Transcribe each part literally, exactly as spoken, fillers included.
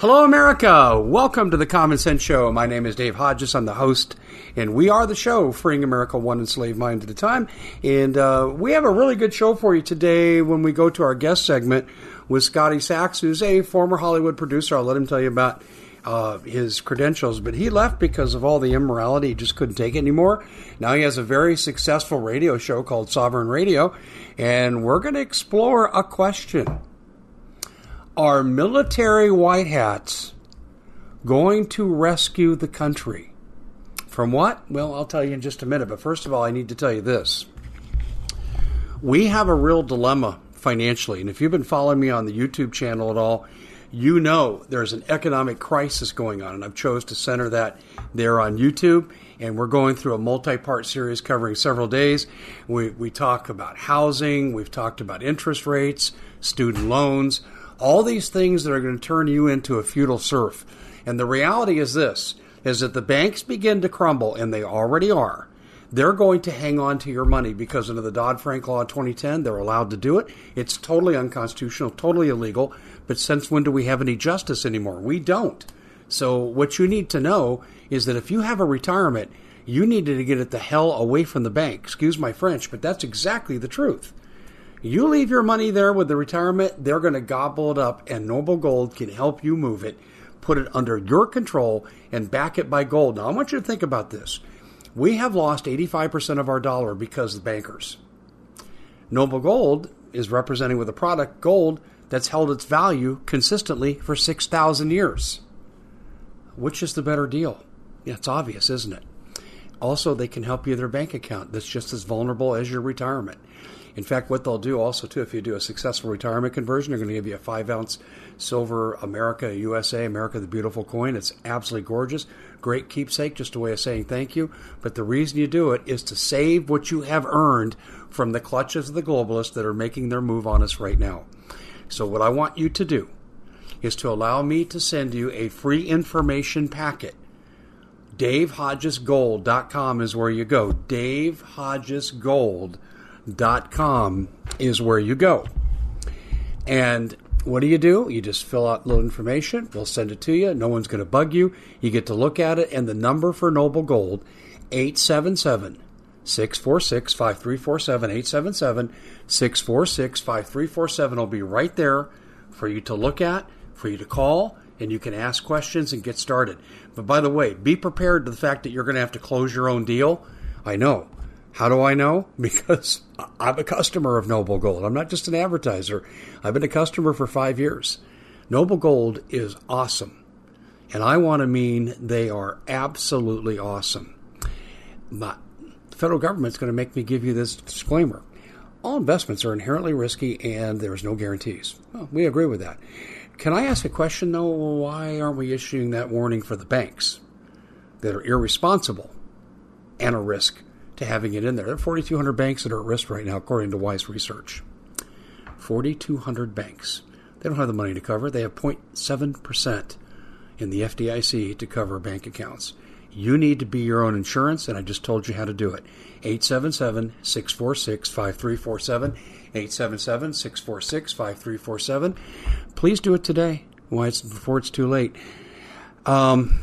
Hello, America. Welcome to the Common Sense Show. My name is Dave Hodges. I'm the host, and we are the show, freeing America one enslaved mind at a time. And uh, we have a really good show for you today when we go to our guest segment with Scotty Sachs, who's a former Hollywood producer. I'll let him tell you about uh, his credentials, but he left because of all the immorality. He just couldn't take it anymore. Now he has a very successful radio show called Sovereign Radio, and we're going to explore a question. Are military white hats going to rescue the country? From what? Well, I'll tell you in just a minute. But first of all, I need to tell you this. We have a real dilemma financially. And if you've been following me on the YouTube channel at all, you know there's an economic crisis going on. And I've chose to center that there on YouTube. And we're going through a multi-part series covering several days. We, we talk about housing. We've talked about interest rates, student loans, all these things that are going to turn you into a feudal serf. And the reality is this, is that the banks begin to crumble, and they already are. They're going to hang on to your money because under the Dodd-Frank Law of twenty ten, they're allowed to do it. It's totally unconstitutional, totally illegal. But since when do we have any justice anymore? We don't. So what you need to know is that if you have a retirement, you needed to get it the hell away from the bank. Excuse my French, but that's exactly the truth. You leave your money there with the retirement, they're going to gobble it up, and Noble Gold can help you move it, put it under your control, and back it by gold. Now, I want you to think about this. We have lost eighty-five percent of our dollar because of the bankers. Noble Gold is representing with a product gold that's held its value consistently for six thousand years. Which is the better deal? Yeah, it's obvious, isn't it? Also, they can help you with their bank account that's just as vulnerable as your retirement. In fact, what they'll do also, too, if you do a successful retirement conversion, they're going to give you a five-ounce silver America U S A, America the Beautiful coin. It's absolutely gorgeous. Great keepsake, just a way of saying thank you. But the reason you do it is to save what you have earned from the clutches of the globalists that are making their move on us right now. So what I want you to do is to allow me to send you a free information packet. Dave Hodges Gold dot com is where you go. Dave Hodges Gold dot com is where you go. And what do you do? You just fill out a little information. We'll send it to you. No one's going to bug you. You get to look at it. And the number for Noble Gold, eight seven seven, six four six, five three four seven, eight seven seven, six four six, five three four seven will be right there for you to look at, for you to call, and you can ask questions and get started. But by the way, be prepared to the fact that you're going to have to close your own deal. I know. How do I know? Because I'm a customer of Noble Gold. I'm not just an advertiser. I've been a customer for five years. Noble Gold is awesome. And I want to mean they are absolutely awesome. But the federal government's going to make me give you this disclaimer. All investments are inherently risky and there's no guarantees. Well, we agree with that. Can I ask a question, though? Why aren't we issuing that warning for the banks that are irresponsible and a risk to having it in there? There are forty-two hundred banks that are at risk right now, according to Wise Research. forty-two hundred banks. They don't have the money to cover. They have zero point seven percent in the F D I C to cover bank accounts. You need to be your own insurance, and I just told you how to do it. eight seven seven, six four six, five three four seven. eight seven seven, six four six, five three four seven. Please do it today. Why it's before it's too late. Um...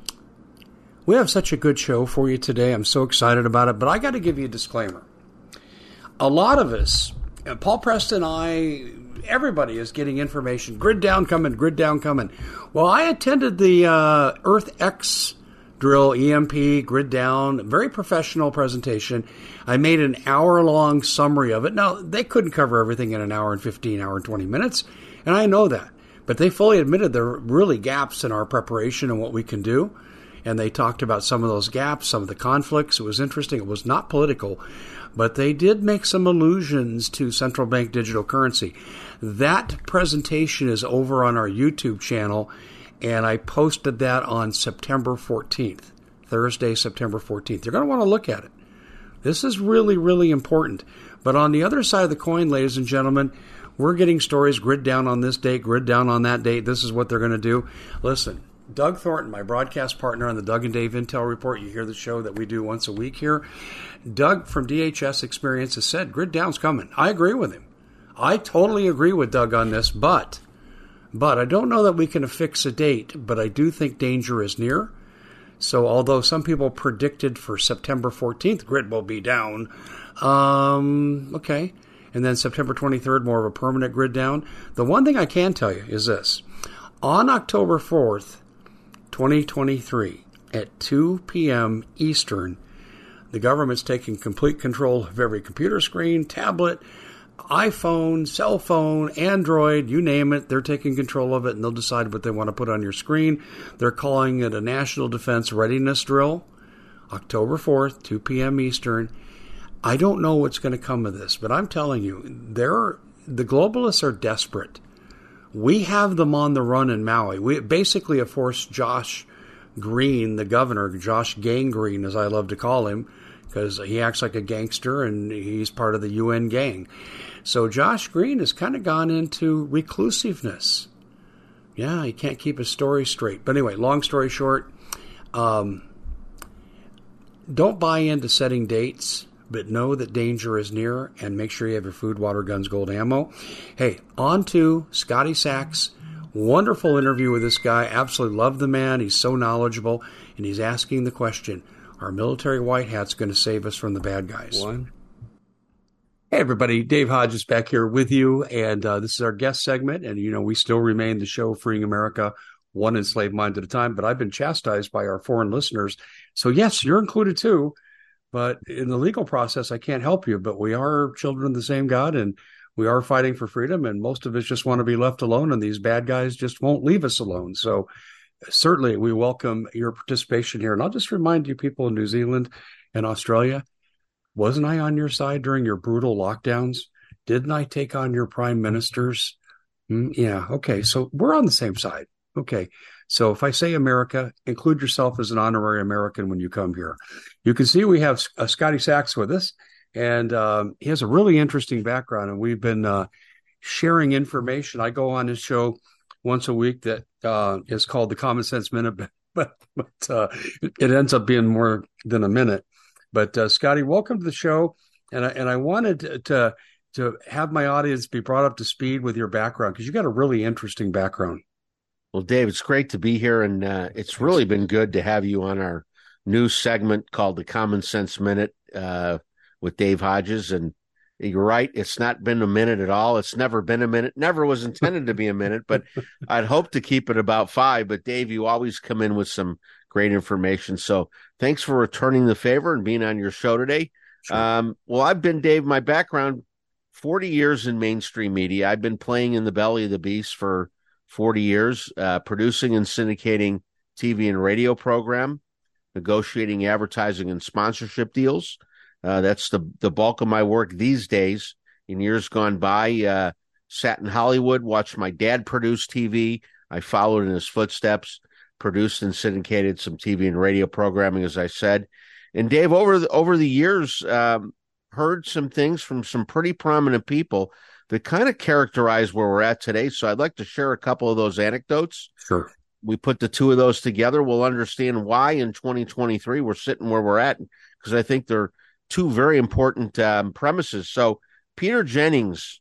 We have such a good show for you today. I'm so excited about it. But I got to give you a disclaimer. A lot of us, Paul Preston, I, everybody is getting information. Grid down coming, grid down coming. Well, I attended the uh, Earth X drill, E M P, grid down, very professional presentation. I made an hour-long summary of it. Now, they couldn't cover everything in an hour and fifteen, hour and twenty minutes, and I know that. But they fully admitted there are really gaps in our preparation and what we can do. And they talked about some of those gaps, some of the conflicts. It was interesting. It was not political, but they did make some allusions to central bank digital currency. That presentation is over on our YouTube channel, and I posted that on September fourteenth, Thursday, September fourteenth. You're going to want to look at it. This is really, really important. But on the other side of the coin, ladies and gentlemen, we're getting stories, grid down on this date, grid down on that date. This is what they're going to do. Listen. Doug Thornton, my broadcast partner on the Doug and Dave Intel Report. You hear the show that we do once a week here. Doug from D H S Experience has said grid down's coming. I agree with him. I totally agree with Doug on this, but But I don't know that we can affix a date, but I do think danger is near. So although some people predicted for September fourteenth, grid will be down, um, okay. And then September twenty-third, more of a permanent grid down. The one thing I can tell you is this. On October fourth, twenty twenty-three, at two p.m. Eastern, the government's taking complete control of every computer screen, tablet, iPhone, cell phone, Android, you name it. They're taking control of it, and they'll decide what they want to put on your screen. They're calling it a National Defense Readiness Drill, October fourth, two p.m. Eastern. I don't know what's going to come of this, but I'm telling you, they're, the globalists are desperate. We have them on the run in Maui. We basically have forced Josh Green, the governor, Josh Gang Green, as I love to call him, because he acts like a gangster and he's part of the U N gang. So Josh Green has kind of gone into reclusiveness. Yeah, he can't keep his story straight. But anyway, long story short, um, don't buy into setting dates, but know that danger is near, and make sure you have your food, water, guns, gold, ammo. Hey, on to Scotty Sachs. Wonderful interview with this guy. Absolutely love the man. He's so knowledgeable, and he's asking the question, are military white hats going to save us from the bad guys? One. Hey, everybody. Dave Hodges back here with you, and uh, this is our guest segment, and, you know, we still remain the show Freeing America, one enslaved mind at a time, but I've been chastised by our foreign listeners. So, yes, you're included, too. But in the legal process, I can't help you. But we are children of the same God, and we are fighting for freedom. And most of us just want to be left alone, and these bad guys just won't leave us alone. So certainly we welcome your participation here. And I'll just remind you people in New Zealand and Australia, wasn't I on your side during your brutal lockdowns? Didn't I take on your prime ministers? Mm, yeah. Okay. So we're on the same side. Okay. So if I say America, include yourself as an honorary American when you come here. You can see we have uh, Scotty Sachs with us, and um, he has a really interesting background, and we've been uh, sharing information. I go on his show once a week that uh, is called the Common Sense Minute, but, but uh, it ends up being more than a minute. But uh, Scotty, welcome to the show, and I, and I wanted to, to to have my audience be brought up to speed with your background, because you got a really interesting background. Well, Dave, it's great to be here, and uh, it's really been good to have you on our new segment called the Common Sense Minute uh, with Dave Hodges. And you're right, it's not been a minute at all. It's never been a minute, never was intended to be a minute, but I'd hope to keep it about five. But Dave, you always come in with some great information. So thanks for returning the favor and being on your show today. Sure. Um, well, I've been, Dave, my background, forty years in mainstream media. I've been playing in the belly of the beast for forty years, uh, producing and syndicating T V and radio program, negotiating advertising and sponsorship deals. Uh, that's the, the bulk of my work these days. In years gone by, uh, sat in Hollywood, watched my dad produce T V. I followed in his footsteps, produced and syndicated some T V and radio programming, as I said. And Dave, over the, over the years, um, heard some things from some pretty prominent people that kind of characterize where we're at today. So I'd like to share a couple of those anecdotes. Sure. We put the two of those together. We'll understand why in twenty twenty-three we're sitting where we're at, because I think they're two very important um, premises. So Peter Jennings,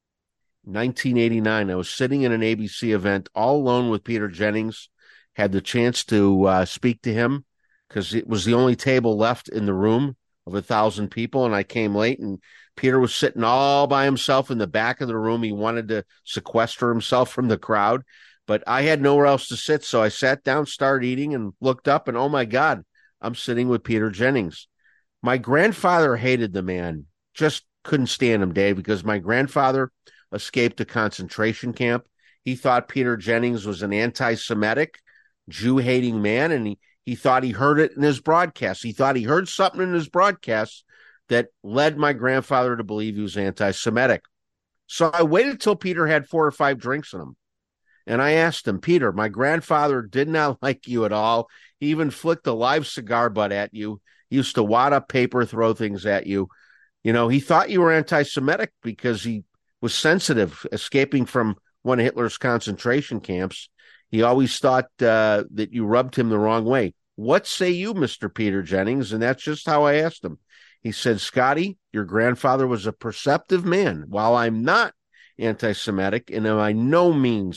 nineteen eighty-nine, I was sitting in an A B C event all alone with Peter Jennings, had the chance to uh, speak to him because it was the only table left in the room of a thousand people, and I came late, and Peter was sitting all by himself in the back of the room. He wanted to sequester himself from the crowd, but I had nowhere else to sit, so I sat down, started eating, and looked up, and oh my God, I'm sitting with Peter Jennings. My grandfather hated the man, just couldn't stand him, Dave, because my grandfather escaped a concentration camp. He thought Peter Jennings was an anti-Semitic, Jew-hating man, and he, he thought he heard it in his broadcast. He thought he heard something in his broadcast that led my grandfather to believe he was anti-Semitic. So I waited till Peter had four or five drinks in him. And I asked him, Peter, my grandfather did not like you at all. He even flicked a live cigar butt at you. He used to wad up paper, throw things at you. You know, he thought you were anti-Semitic because he was sensitive, escaping from one of Hitler's concentration camps. He always thought uh, that you rubbed him the wrong way. What say you, Mister Peter Jennings? And that's just how I asked him. He said, Scotty, your grandfather was a perceptive man. While I'm not anti-Semitic and am by no means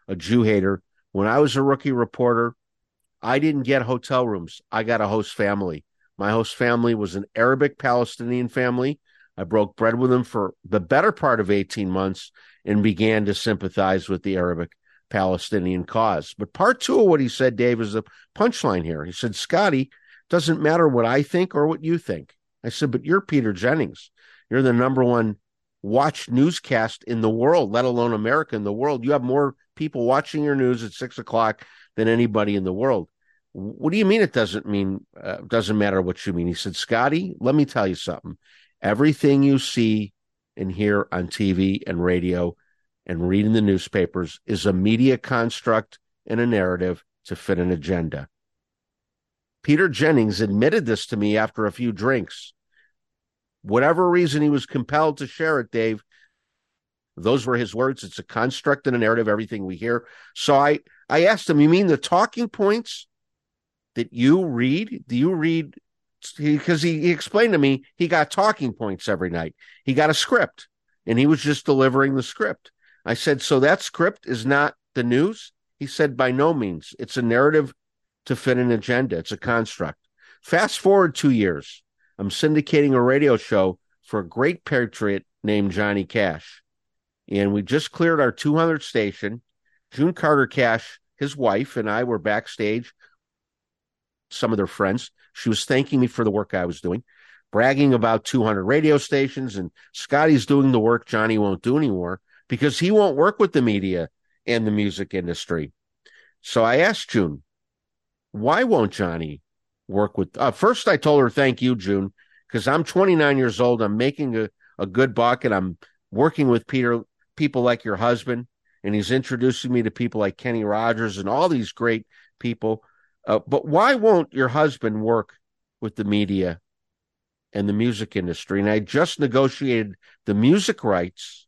a Jew hater. When I was a rookie reporter, I didn't get hotel rooms. I got a host family. My host family was an Arabic Palestinian family. I broke bread with them for the better part of eighteen months and began to sympathize with the Arabic Palestinian cause. But part two of what he said, Dave, is the punchline here. He said, Scotty, doesn't matter what I think or what you think. I said, but you're Peter Jennings. You're the number one watched newscast in the world, let alone America, in the world. You have more people watching your news at six o'clock than anybody in the world. What do you mean it doesn't mean, uh, doesn't matter what you mean? He said, Scotty, let me tell you something. Everything you see and hear on T V and radio and read in the newspapers is a media construct and a narrative to fit an agenda. Peter Jennings admitted this to me after a few drinks. Whatever reason he was compelled to share it, Dave, those were his words. It's a construct and a narrative, everything we hear. So I, I asked him, you mean the talking points that you read? Do you read? Because he, he explained to me he got talking points every night. He got a script, and he was just delivering the script. I said, so that script is not the news? He said, by no means. It's a narrative to fit an agenda. It's a construct. Fast forward two years. I'm syndicating a radio show for a great patriot named Johnny Cash. And we just cleared our two hundredth station. June Carter Cash, his wife, and I were backstage. Some of their friends. She was thanking me for the work I was doing, bragging about two hundred radio stations, and Scotty's doing the work Johnny won't do anymore because he won't work with the media and the music industry. So I asked June, why won't Johnny work with... Uh, first, I told her, thank you, June, because I'm twenty-nine years old. I'm making a, a good buck, and I'm working with Peter, people like your husband, and he's introducing me to people like Kenny Rogers and all these great people. Uh, but why won't your husband work with the media and the music industry? And I just negotiated the music rights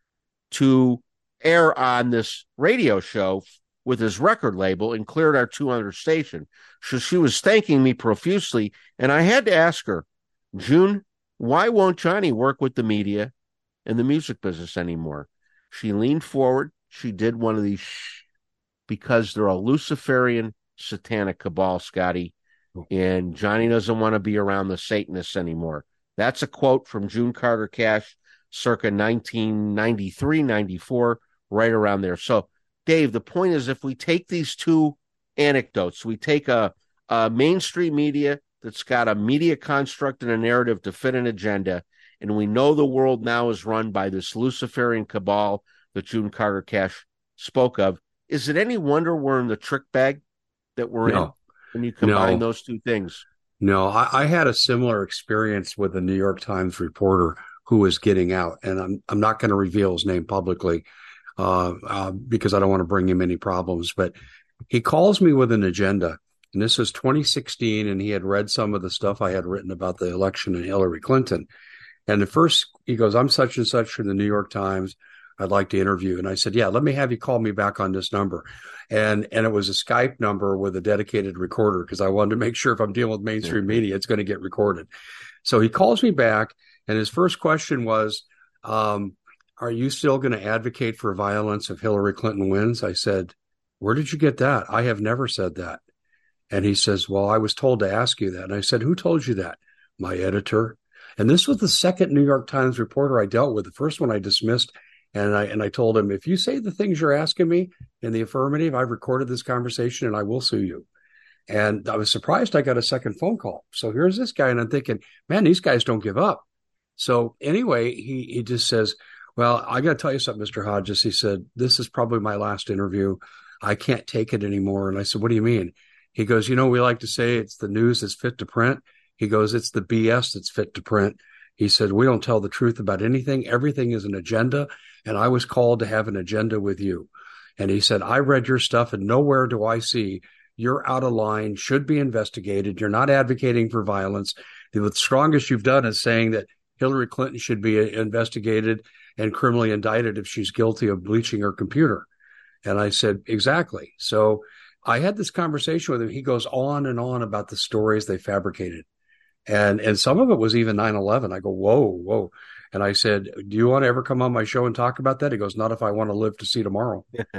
to air on this radio show with his record label and cleared our two hundredth station. So she was thanking me profusely. And I had to ask her, June, why won't Johnny work with the media and the music business anymore? She leaned forward. She did one of these shh, because they're a Luciferian satanic cabal, Scotty, and Johnny doesn't want to be around the Satanists anymore. That's a quote from June Carter Cash circa nineteen ninety-three, ninety-four, right around there. So, Dave, the point is, if we take these two anecdotes, we take a, a mainstream media that's got a media construct and a narrative to fit an agenda, and we know the world now is run by this Luciferian cabal that June Carter Cash spoke of. Is it any wonder we're in the trick bag that we're no. in when you combine no. those two things? No, I, I had a similar experience with a New York Times reporter who was getting out, and I'm I'm not going to reveal his name publicly uh, uh, because I don't want to bring him any problems. But he calls me with an agenda, and this was twenty sixteen, and he had read some of the stuff I had written about the election and Hillary Clinton. And at first, he goes, "I'm such and such from the New York Times. I'd like to interview." And I said, yeah, let me have you call me back on this number. And and it was a Skype number with a dedicated recorder because I wanted to make sure if I'm dealing with mainstream media, it's going to get recorded. So he calls me back, and his first question was, um, are you still going to advocate for violence if Hillary Clinton wins? I said, where did you get that? I have never said that. And he says, well, I was told to ask you that. And I said, who told you that? My editor. And this was the second New York Times reporter I dealt with. The first one I dismissed. And I and I told him, if you say the things you're asking me in the affirmative, I've recorded this conversation and I will sue you. And I was surprised I got a second phone call. So here's this guy, and I'm thinking, man, these guys don't give up. So anyway, he, he just says, well, I got to tell you something, Mister Hodges. He said, this is probably my last interview. I can't take it anymore. And I said, what do you mean? He goes, you know, we like to say it's the news that's fit to print. He goes, it's the B S that's fit to print. He said, we don't tell the truth about anything. Everything is an agenda. And I was called to have an agenda with you. And he said, I read your stuff and nowhere do I see you're out of line, should be investigated. You're not advocating for violence. The strongest you've done is saying that Hillary Clinton should be investigated and criminally indicted if she's guilty of bleaching her computer. And I said, exactly. So I had this conversation with him. He goes on and on about the stories they fabricated. And and some of it was even nine eleven. I go, whoa, whoa. And I said, do you want to ever come on my show and talk about that? He goes, not if I want to live to see tomorrow.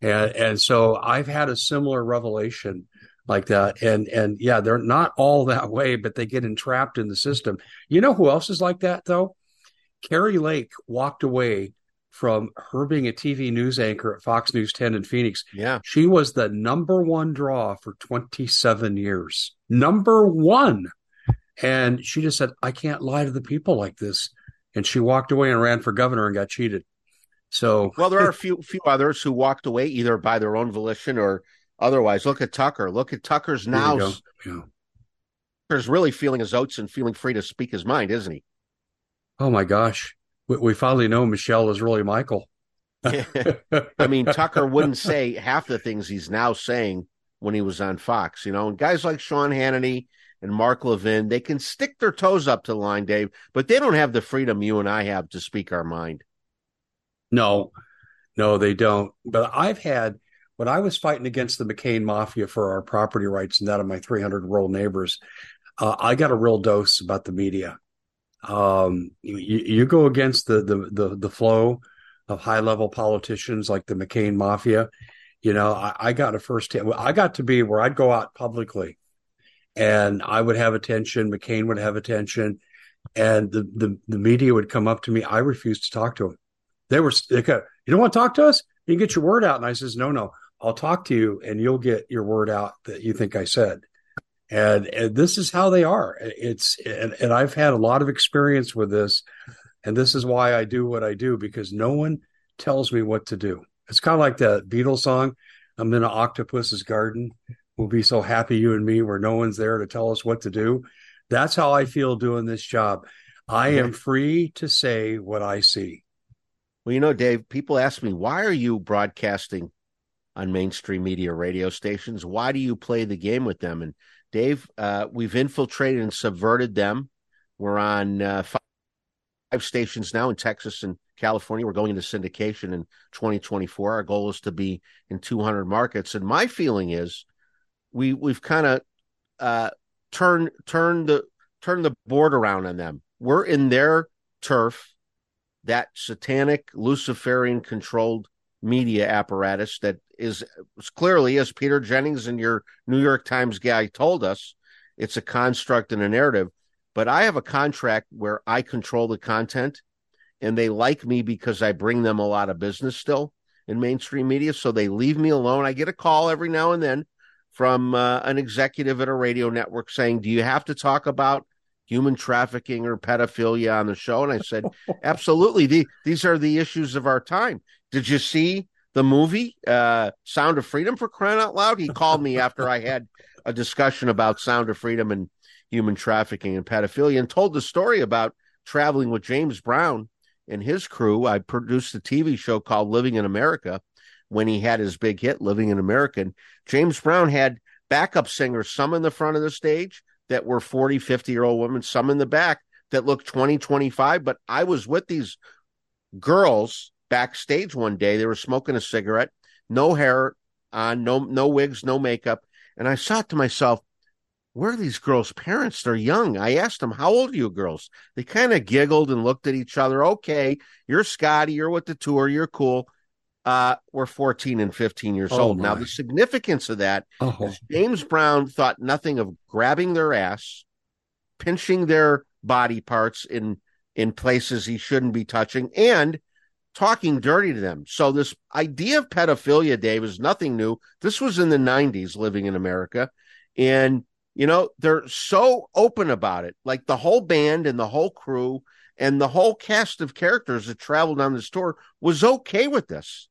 And and so I've had a similar revelation like that. And and yeah, they're not all that way, but they get entrapped in the system. You know who else is like that though? Carrie Lake walked away from her being a T V news anchor at Fox News ten in Phoenix. Yeah. She was the number one draw for twenty-seven years. Number one. And she just said, I can't lie to the people like this. And she walked away and ran for governor and got cheated. So, well, there are a few few others who walked away either by their own volition or otherwise. Look at Tucker. Look at Tucker's now. Yeah. Tucker's really feeling his oats and feeling free to speak his mind, isn't he? Oh my gosh. We, we finally know Michelle is really Michael. I mean, Tucker wouldn't say half the things he's now saying when he was on Fox, you know, and guys like Sean Hannity and Mark Levin, they can stick their toes up to the line, Dave, but they don't have the freedom you and I have to speak our mind. No, no, they don't. But I've had, when I was fighting against the McCain Mafia for our property rights and that of my three hundred rural neighbors, uh, I got a real dose about the media. Um, you, you go against the, the, the, the flow of high level politicians like the McCain Mafia. You know, I, I got a first, I got to be where I'd go out publicly and I would have attention. McCain would have attention, and the, the, the media would come up to me. I refused to talk to them. They were, they go, you don't want to talk to us? You can get your word out. And I says, no, no, I'll talk to you and you'll get your word out that you think I said. And, and this is how they are. It's, and, and I've had a lot of experience with this. And this is why I do what I do, because no one tells me what to do. It's kind of like that Beatles song, I'm in an octopus's garden. We'll be so happy, you and me, where no one's there to tell us what to do. That's how I feel doing this job. I am free to say what I see. Well, you know, Dave, people ask me, why are you broadcasting on mainstream media radio stations? Why do you play the game with them? And Dave, uh, we've infiltrated and subverted them. We're on uh, five, five stations now in Texas and California. We're going into syndication in twenty twenty-four. Our goal is to be in two hundred markets. And my feeling is we, we've kind of uh, turned, turned, the, turned the board around on them. We're in their turf, that satanic Luciferian controlled media apparatus that is clearly, as Peter Jennings and your New York Times guy told us, it's a construct and a narrative. But I have a contract where I control the content, and they like me because I bring them a lot of business still in mainstream media. So they leave me alone. I get a call every now and then from uh, an executive at a radio network saying, do you have to talk about human trafficking or pedophilia on the show? And I said, absolutely. The, these are the issues of our time. Did you see the movie uh, Sound of Freedom, for crying out loud? He called me after I had a discussion about Sound of Freedom and human trafficking and pedophilia and told the story about traveling with James Brown and his crew. I produced a T V show called Living in America when he had his big hit, Living in America. And James Brown had backup singers, some in the front of the stage that were forty, fifty-year-old women, some in the back that looked twenty, twenty-five. But I was with these girls backstage one day. They were smoking a cigarette, no hair on, no no wigs, no makeup. And I thought to myself, where are these girls' parents? They're young. I asked them, how old are you girls? They kind of giggled and looked at each other. Okay, you're Scotty, you're with the tour, you're cool. Uh, we're fourteen and fifteen years oh old. My. Now, the significance of that oh. is James Brown thought nothing of grabbing their ass, pinching their body parts in, in places he shouldn't be touching, and talking dirty to them. So this idea of pedophilia, Dave, is nothing new. This was in the nineties, Living in America. And, you know, they're so open about it. Like the whole band and the whole crew and the whole cast of characters that traveled on this tour was okay with this.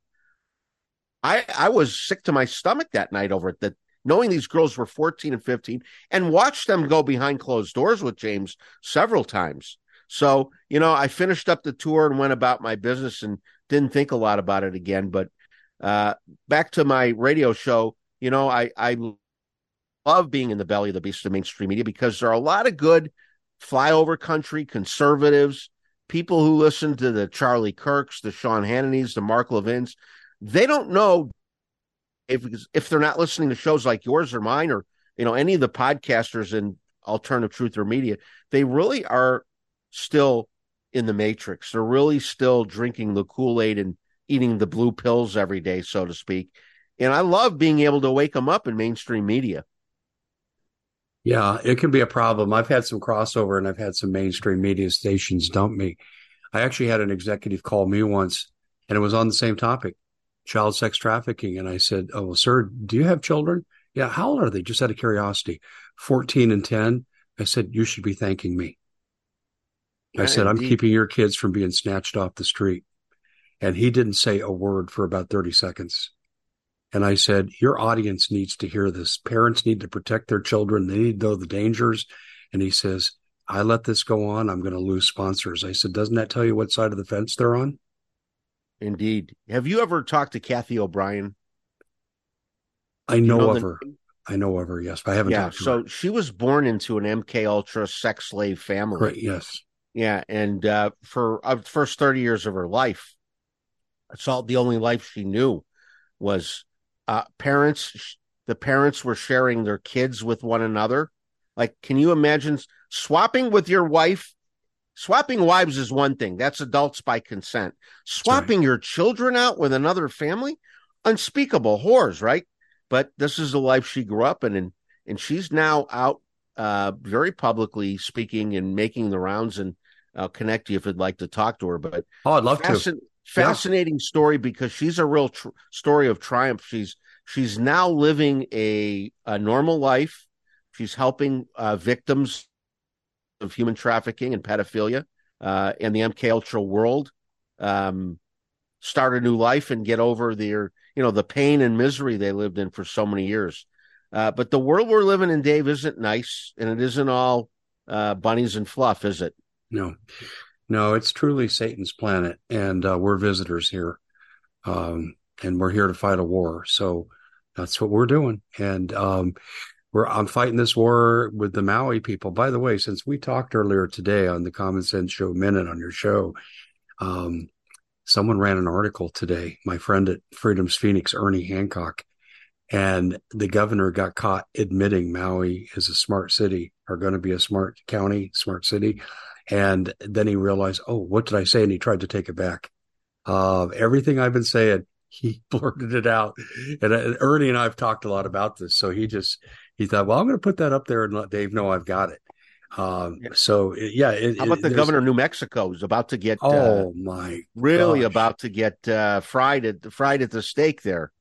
I, I was sick to my stomach that night over it, that knowing these girls were fourteen and fifteen, and watched them go behind closed doors with James several times. So, you know, I finished up the tour and went about my business and didn't think a lot about it again. But uh, back to my radio show, you know, I, I love being in the belly of the beast of mainstream media because there are a lot of good flyover country conservatives, people who listen to the Charlie Kirks, the Sean Hannitys, the Mark Levins. They don't know if if they're not listening to shows like yours or mine or, you know, any of the podcasters in alternative truth or media. They really are still in the matrix. They're really still drinking the Kool-Aid and eating the blue pills every day, so to speak. And I love being able to wake them up in mainstream media. Yeah, it can be a problem. I've had some crossover and I've had some mainstream media stations dump me. I actually had an executive call me once and it was on the same topic, child sex trafficking. And I said, oh, well, sir, do you have children? Yeah. How old are they? Just out of curiosity. fourteen and ten. I said, you should be thanking me. I Yeah, said, I'm indeed. keeping your kids from being snatched off the street. And he didn't say a word for about thirty seconds. And I said, your audience needs to hear this. Parents need to protect their children. They need to know the dangers. And he says, I let this go on, I'm going to lose sponsors. I said, doesn't that tell you what side of the fence they're on? Indeed. Have you ever talked to Kathy O'Brien? I know, you know of the, her. I know of her, yes, but I haven't yeah, talked to so her. she was born into an M K Ultra sex slave family. Great, yes. Yeah, and uh, for uh, the first thirty years of her life, that's all the only life she knew was uh, parents. The parents were sharing their kids with one another. Like, can you imagine swapping with your wife? Swapping wives is one thing. That's adults by consent. Swapping right. your children out with another family? Unspeakable horrors, right? But this is the life she grew up in, and, and she's now out uh, very publicly speaking and making the rounds, and I'll connect you if you'd like to talk to her. But oh, I'd love fascin- to. Fascinating yeah. story, because she's a real tr- story of triumph. She's she's now living a, a normal life. She's helping uh, victims of human trafficking and pedophilia uh, in the M K Ultra world um, start a new life and get over their, you know, the pain and misery they lived in for so many years. Uh, but the world we're living in, Dave, isn't nice, and it isn't all uh, bunnies and fluff, is it? No, no, it's truly Satan's planet, and uh, we're visitors here, um, and we're here to fight a war. So that's what we're doing, and um, we're I'm fighting this war with the Maui people. By the way, since we talked earlier today on the Common Sense Show Minute on your show, um, someone ran an article today. My friend at Freedom's Phoenix, Ernie Hancock, and the governor got caught admitting Maui is a smart city, or going to be a smart county, smart city. And then he realized, oh, what did I say? And he tried to take it back. Uh, everything I've been saying, he blurted it out. And uh, Ernie and I have talked a lot about this. So he just, he thought, well, I'm going to put that up there and let Dave know I've got it. Um, yeah. So, yeah. It, How about the governor of New Mexico is about to get, oh, uh, my really gosh. about to get uh, fried at fried at the stake there.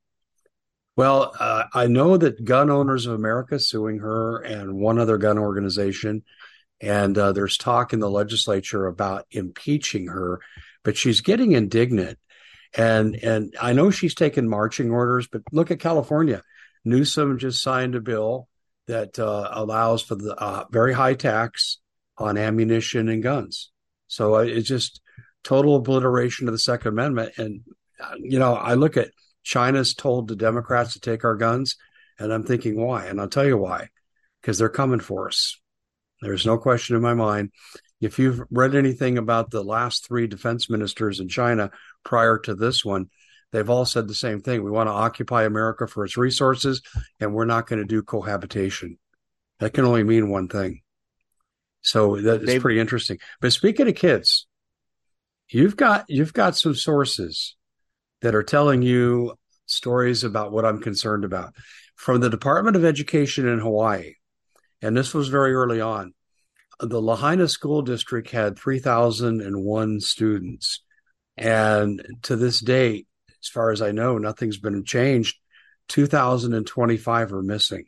Well, uh, I know that Gun Owners of America suing her and one other gun organization. And uh, there's talk in the legislature about impeaching her, but she's getting indignant. And and I know she's taken marching orders, but look at California. Newsom just signed a bill that uh, allows for the uh, very high tax on ammunition and guns. So uh, it's just total obliteration of the Second Amendment. And, uh, you know, I look at China's told the Democrats to take our guns, and I'm thinking, why? And I'll tell you why, because they're coming for us. There's no question in my mind. If you've read anything about the last three defense ministers in China prior to this one, they've all said the same thing. We want to occupy America for its resources, and we're not going to do cohabitation. That can only mean one thing. So that's Dave, pretty interesting. But speaking of kids, you've got you've got some sources that are telling you stories about what I'm concerned about. From the Department of Education in Hawaii, and this was very early on, the Lahaina School District had three thousand one students. And to this date, as far as I know, nothing's been changed. two thousand twenty-five are missing.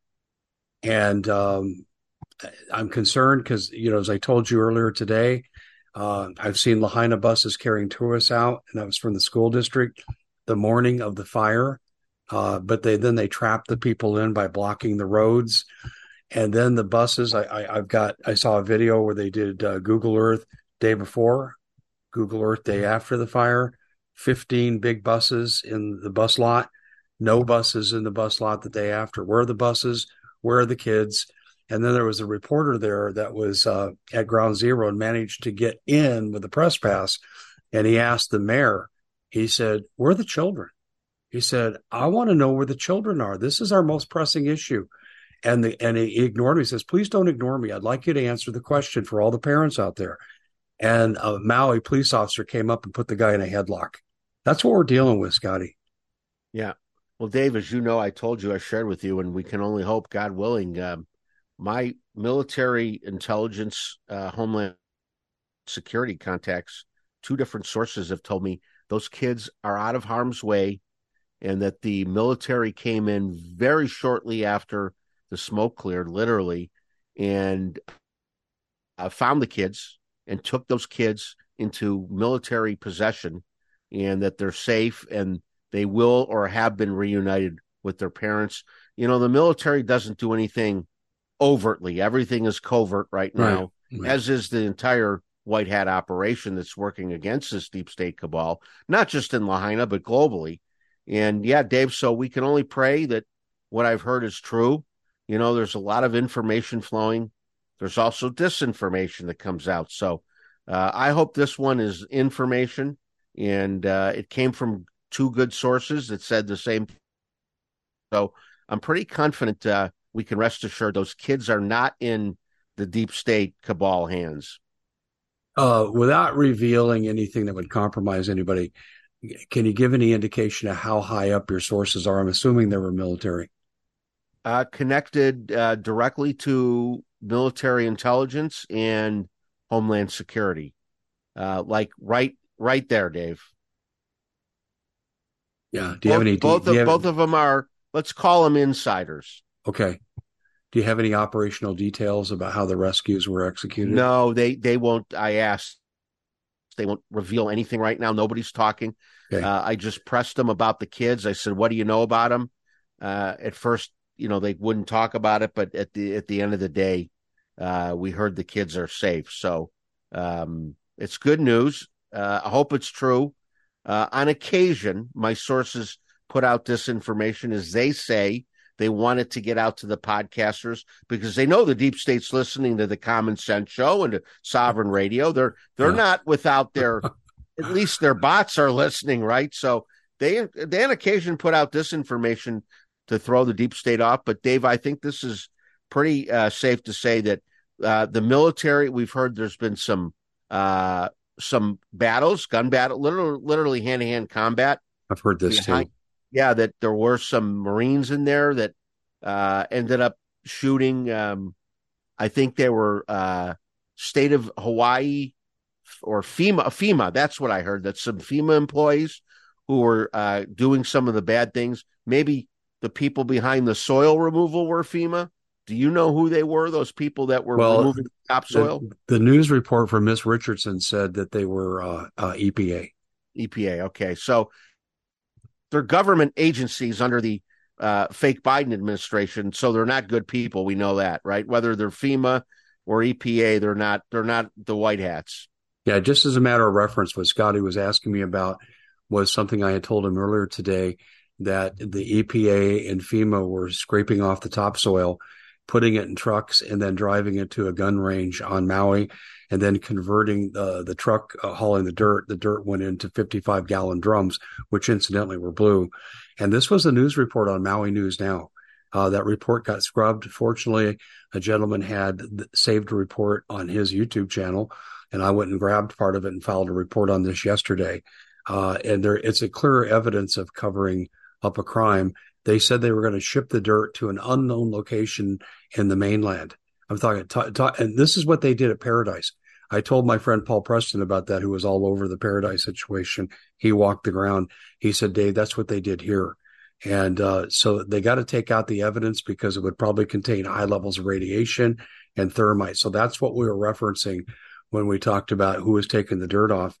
And um, I'm concerned because, you know, as I told you earlier today, uh, I've seen Lahaina buses carrying tourists out, and that was from the school district the morning of the fire. Uh, but they then they trapped the people in by blocking the roads. And then the buses, I, I, I've got, I saw a video where they did uh, Google Earth day before, Google Earth day after the fire, fifteen big buses in the bus lot, no buses in the bus lot the day after. Where are the buses? Where are the kids? And then there was a reporter there that was uh, at Ground Zero and managed to get in with the press pass. And he asked the mayor, he said, where are the children? He said, I want to know where the children are. This is our most pressing issue. And the and he ignored me. He says, please don't ignore me. I'd like you to answer the question for all the parents out there. And a Maui police officer came up and put the guy in a headlock. That's what we're dealing with, Scotty. Yeah. Well, Dave, as you know, I told you, I shared with you, and we can only hope, God willing, um, my military intelligence, uh, homeland security contacts, two different sources have told me those kids are out of harm's way, and that the military came in very shortly after the smoke cleared, literally, and uh, found the kids and took those kids into military possession, and that they're safe and they will or have been reunited with their parents. You know, the military doesn't do anything overtly. Everything is covert right now, right, right. as is the entire white hat operation that's working against this deep state cabal, not just in Lahaina, but globally. And yeah, Dave, so we can only pray that what I've heard is true. You know, there's a lot of information flowing. There's also disinformation that comes out. So uh, I hope this one is information, and uh, it came from two good sources that said the same. So I'm pretty confident uh, we can rest assured those kids are not in the deep state cabal hands. Uh, without revealing anything that would compromise anybody, can you give any indication of how high up your sources are? I'm assuming they were military. Uh, connected uh, directly to military intelligence and homeland security, uh, like right, right there, Dave. Yeah. Do you have both, any? Both do you of have, both of them are. Let's call them insiders. Okay. Do you have any operational details about how the rescues were executed? No, they they won't. I asked. They won't reveal anything right now. Nobody's talking. Okay. Uh, I just pressed them about the kids. I said, "What do you know about them?" Uh, at first, you know, they wouldn't talk about it, but at the at the end of the day, uh, we heard the kids are safe. So um, it's good news. Uh, I hope it's true. Uh, on occasion, my sources put out this information as they say they want it to get out to the podcasters because they know the deep state's listening to the Common Sense Show and to Sovereign Radio. They're they're yeah. not without their, at least their bots are listening, right? So they they on occasion put out this information to throw the deep state off. But Dave, I think this is pretty uh, safe to say that uh, the military. We've heard there's been some uh, some battles, gun battle, literally literally hand to hand combat. I've heard this behind, too. Yeah, that there were some Marines in there that uh, ended up shooting. Um, I think they were uh, state of Hawaii or FEMA. FEMA, that's what I heard. That some FEMA employees who were uh, doing some of the bad things. Maybe the people behind the soil removal were FEMA. Do you know who they were? Those people that were well, removing topsoil. The, the news report from Miss Richardson said that they were uh, uh, E P A. E P A. Okay, so they're government agencies under the uh, fake Biden administration, so they're not good people. We know that, right? Whether they're FEMA or E P A, they're not. They're not the white hats. Yeah, just as a matter of reference, what Scotty was asking me about was something I had told him earlier today, that the E P A and FEMA were scraping off the topsoil, putting it in trucks, and then driving it to a gun range on Maui, and then converting the, the truck uh, hauling the dirt. The dirt went into fifty-five gallon drums, which incidentally were blue. And this was a news report on Maui News Now. Uh, that report got scrubbed. Fortunately, a gentleman had saved a report on his YouTube channel, and I went and grabbed part of it and filed a report on this yesterday. Uh, and there, it's a clear evidence of covering up a crime. They said they were going to ship the dirt to an unknown location in the mainland. I'm talking, t- t- and this is what they did at Paradise. I told my friend Paul Preston about that, who was all over the Paradise situation. He walked the ground. He said, Dave, that's what they did here. And uh, so they got to take out the evidence because it would probably contain high levels of radiation and thermite. So that's what we were referencing when we talked about who was taking the dirt off.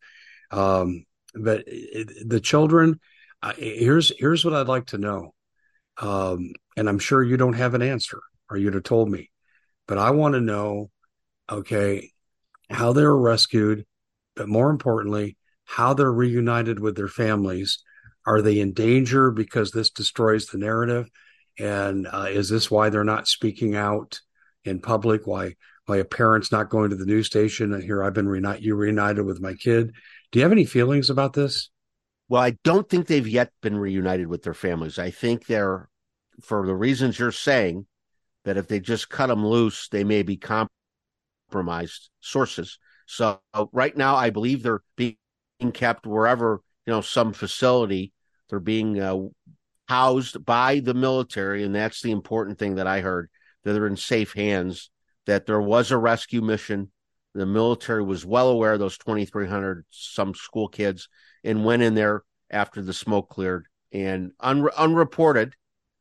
Um, but it, the children, uh, here's here's what I'd like to know. Um, and I'm sure you don't have an answer, or you'd have told me. But I want to know, okay, how they were rescued, but more importantly, how they're reunited with their families. Are they in danger because this destroys the narrative? And uh, is this why they're not speaking out in public? Why why a parent's not going to the news station and here I've been reunited, you reunited with my kid? Do you have any feelings about this? Well, I don't think they've yet been reunited with their families. I think they're, for the reasons you're saying, that if they just cut them loose, they may be compromised sources. So right now, I believe they're being kept wherever you know, some facility. They're being uh, housed by the military, and that's the important thing that I heard, that they're in safe hands, that there was a rescue mission. The military was well aware of those twenty-three hundred some school kids and went in there after the smoke cleared, and un- unreported,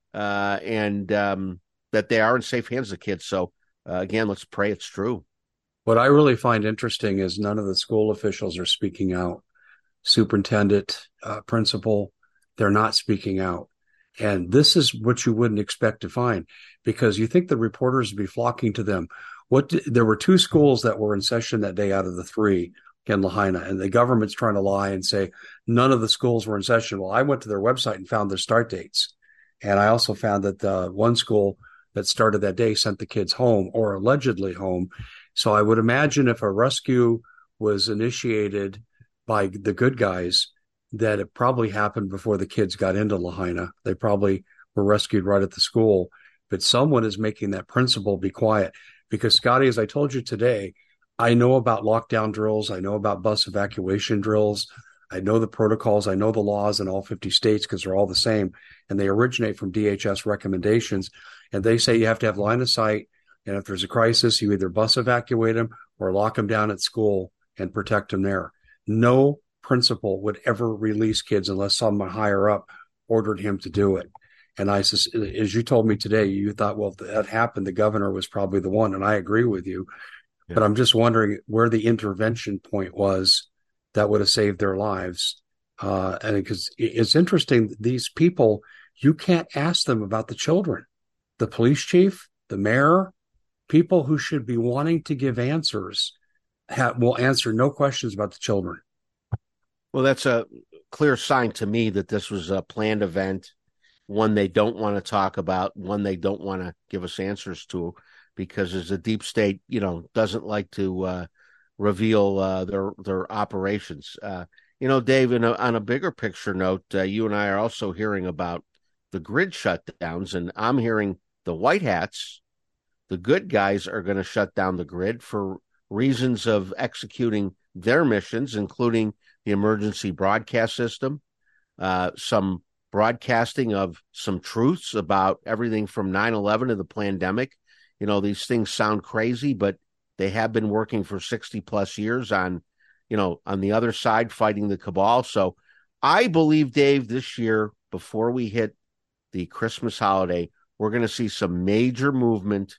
uh, and um, that they are in safe hands, the kids. So, uh, again, let's pray it's true. What I really find interesting is none of the school officials are speaking out. Superintendent, uh, principal, they're not speaking out. And this is what you wouldn't expect to find, because you think the reporters would be flocking to them. What did, there were two schools that were in session that day out of the three in Lahaina, and the government's trying to lie and say none of the schools were in session. Well, I went to their website and found their start dates. And I also found that the one school that started that day sent the kids home, or allegedly home. So I would imagine if a rescue was initiated by the good guys, that it probably happened before the kids got into Lahaina. They probably were rescued right at the school. But someone is making that principal be quiet. Because, Scotty, as I told you today, I know about lockdown drills. I know about bus evacuation drills. I know the protocols. I know the laws in all fifty states because they're all the same. And they originate from D H S recommendations. And they say you have to have line of sight. And if there's a crisis, you either bus evacuate them or lock them down at school and protect them there. No principal would ever release kids unless someone higher up ordered him to do it. And I, as you told me today, you thought, well, if that happened, the governor was probably the one. And I agree with you. Yeah. But I'm just wondering where the intervention point was that would have saved their lives. Uh, and because it's interesting, these people, you can't ask them about the children. The police chief, the mayor, people who should be wanting to give answers have, will answer no questions about the children. Well, that's a clear sign to me that this was a planned event, one they don't want to talk about, one they don't want to give us answers to, because as a deep state, you know, doesn't like to uh, reveal uh, their their operations. Uh, you know, Dave, in a, on a bigger picture note, uh, you and I are also hearing about the grid shutdowns, and I'm hearing the white hats, the good guys, are going to shut down the grid for reasons of executing their missions, including the emergency broadcast system, uh, some broadcasting of some truths about everything from nine eleven to the pandemic. You know, these things sound crazy, but they have been working for sixty plus years on, you know, on the other side, fighting the cabal. So I believe, Dave, this year, before we hit the Christmas holiday, we're going to see some major movement.